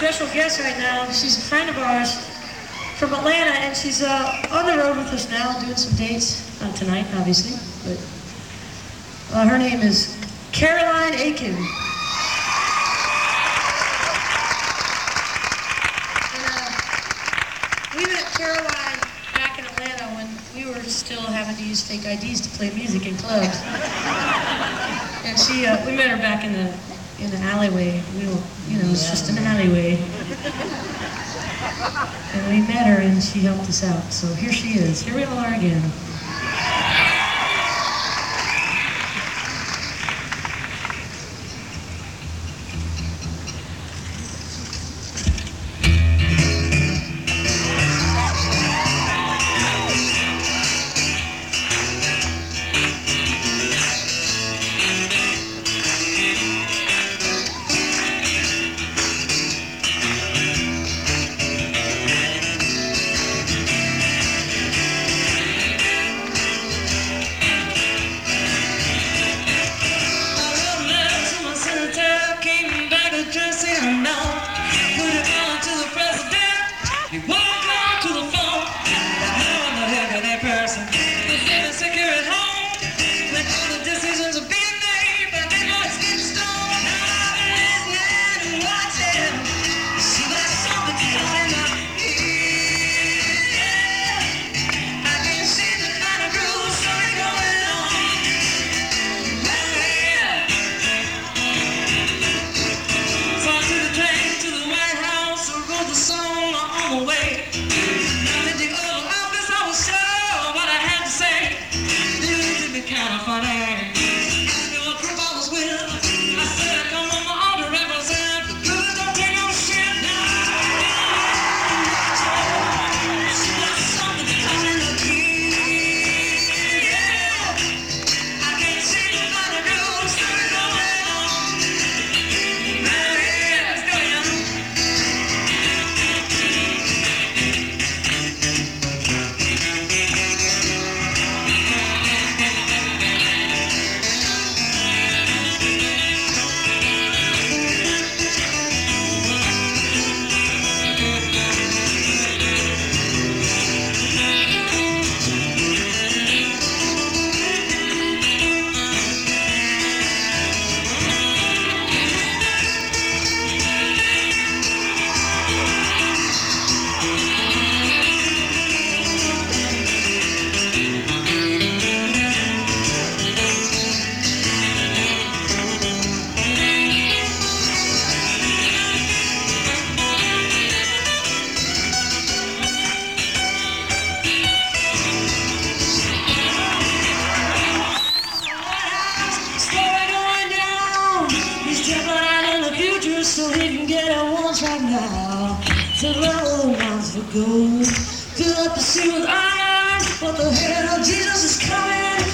special guest right now. She's a friend of ours from Atlanta, and she's on the road with us now, doing some dates. Not tonight, obviously, but her name is Caroline Aiken. And, we met Caroline back in Atlanta when we were still having to use fake IDs to play music in clubs. And we met her back in the alleyway. It's just an alleyway. And we met her and she helped us out. So here she is. Here we all are again. So he can get it once right now. To roll lines for gold. Fill up the sea with iron. What the hell, Jesus is coming.